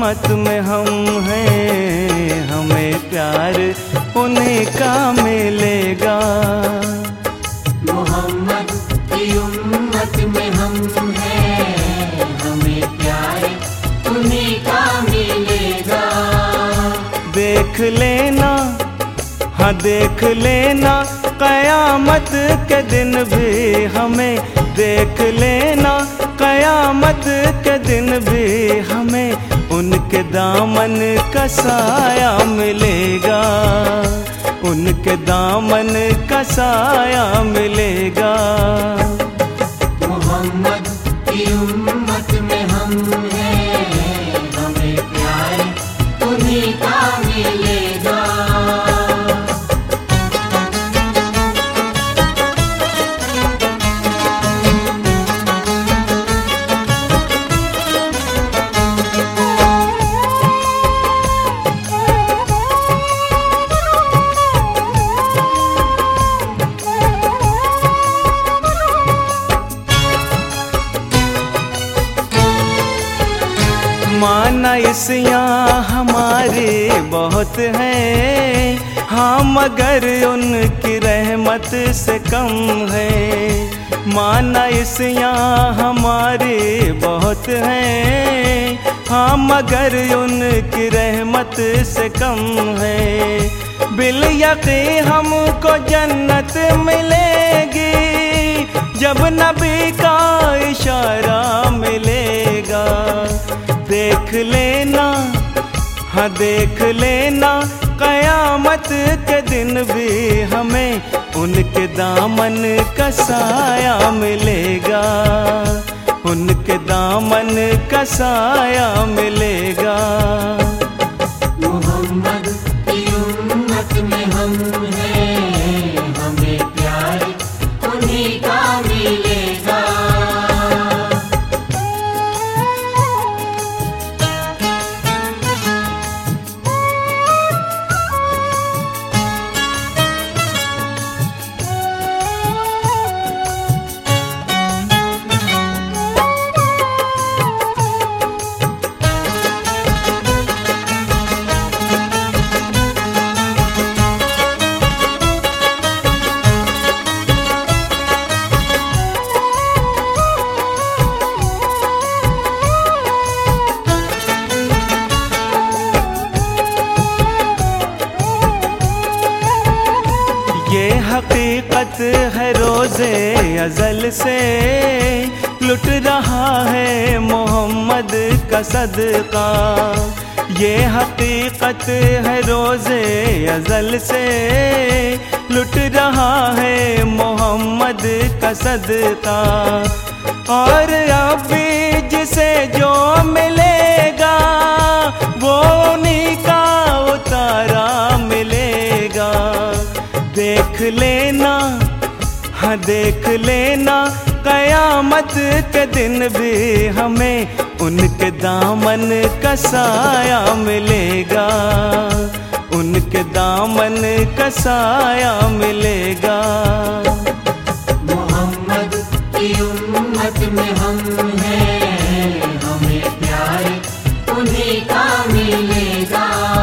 उम्मत में हम हैं, हमें प्यार उन्हीं का मिलेगा। मोहम्मद की उम्मत में हम हैं, हमें प्यार उन्हीं का मिलेगा। देख लेना, हाँ देख लेना, क़यामत के दिन भी हमें, देख लेना क़यामत के दिन भी हमें उनके दामन का साया मिलेगा, उनके दामन का साया मिलेगा। मोहम्मद की उम्मत में हम हैं, हमें प्यार उन्हीं का मिलेगा। माना इसयाँ हमारे बहुत हैं, हाँ मगर उनकी रहमत से कम है। माना इसयाँ हमारे बहुत हैं, हाँ मगर उनकी रहमत से कम है। बिल यक़ीन हमको जन्नत मिलेगी, जब नबी का इशारा मिलेगा। देख लेना, हाँ देख लेना, क़यामत के दिन भी हमें उनके दामन का साया मिलेगा, उनके दामन का साया मिलेगा। मोहम्मद की उम्मत में हम हैं, हमें प्यार उन्हीं का मिलेगा। ये हकीकत है रोज़े अज़ल से लुट रहा है मोहम्मद का सदका। ये हकीकत है रोज़े अज़ल से लुट रहा है मोहम्मद का सदका। और अभी जिसे जो मिलेगा वो उन्हीं का उतारा मिलेगा। देख लेना, हाँ देख लेना, क़यामत के दिन भी हमें उनके दामन का साया मिलेगा, उनके दामन का साया मिलेगा। मोहम्मद की उम्मत में हम हैं, हमें प्यार उन्हीं का मिलेगा।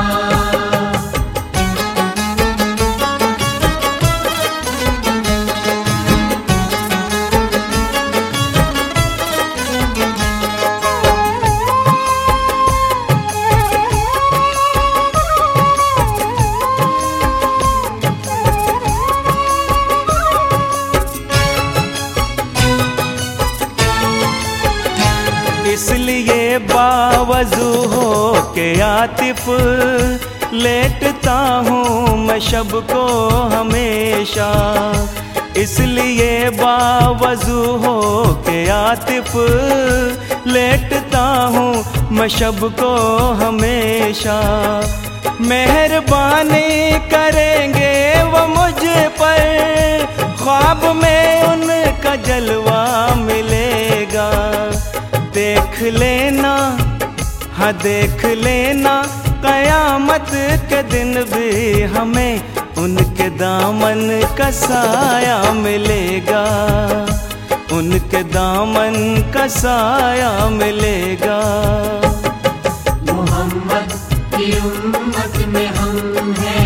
इसलिए बावजू हो के आतिफ लेटता हूँ मैं शब को हमेशा। इसलिए बावजू हो के आतिफ लेटता हूँ मैं शब को हमेशा। मेहरबानी करेंगे वो मुझ पर, ख्वाब में उनका जलवा मिलेगा। देख लेना, हाँ देख लेना, क़यामत के दिन भी हमें उनके दामन का साया मिलेगा, उनके दामन का साया मिलेगा। कि उम्मत में हम हैं।